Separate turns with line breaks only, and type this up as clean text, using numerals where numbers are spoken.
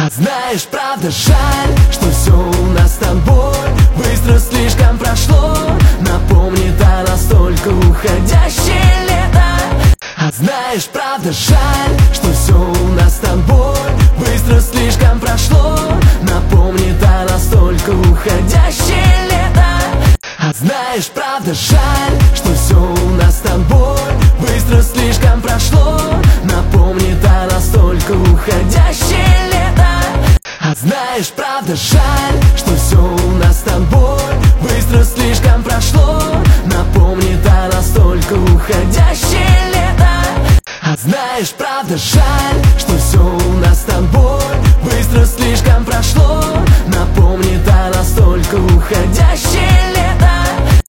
А знаешь, правда жаль, что все у нас с тобой быстро слишком прошло. Напомнит о нас только уходящее лето. А знаешь, правда жаль, что все у нас с тобой быстро слишком прошло. Напомнит о нас только уходящее лето. А знаешь, правда жаль, что все у нас с тобой быстро слишком прошло. Напомнит о нас только уходящее лето. А знаешь, правда жаль, что все у нас с тобой быстро слишком прошло. Напомнит о нас только уходящее лето. А знаешь, правда жаль, что